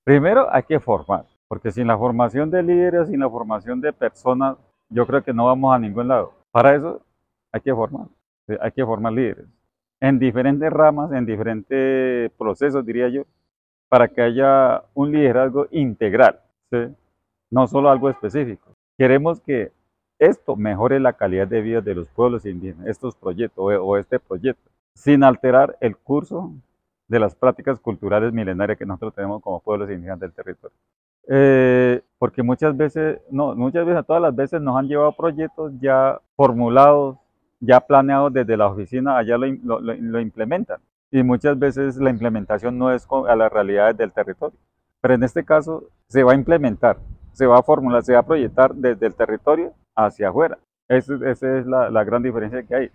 Primero hay que formar, porque sin la formación de líderes, sin la formación de personas, yo creo que no vamos a ningún lado. Para eso hay que formar, ¿sí? Hay que formar líderes en diferentes ramas, en diferentes procesos, diría yo, para que haya un liderazgo integral, ¿sí? No solo algo específico. Queremos que esto mejore la calidad de vida de los pueblos indígenas, estos proyectos o este proyecto, sin alterar el curso de las prácticas culturales milenarias que nosotros tenemos como pueblos indígenas del territorio. Porque muchas veces, no, muchas veces, todas las veces nos han llevado proyectos ya formulados, ya planeados desde la oficina, allá lo implementan. Y muchas veces la implementación no es a las realidades del territorio. Pero en este caso se va a implementar, se va a formular, se va a proyectar desde el territorio hacia afuera. Esa es la gran diferencia que hay.